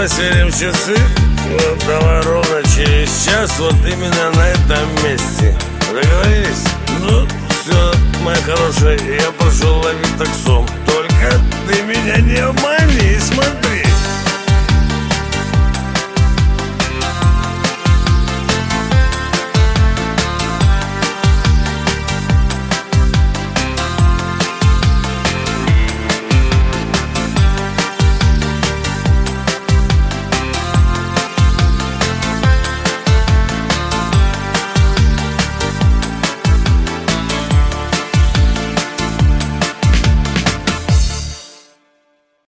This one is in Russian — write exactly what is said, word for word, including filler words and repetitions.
сверим часы. Вот, давай ровно через час, вот именно на этом месте. Договорились? Ну, все, моя хорошая, я пошел ловить таксом. Только ты меня не обмани, смотри.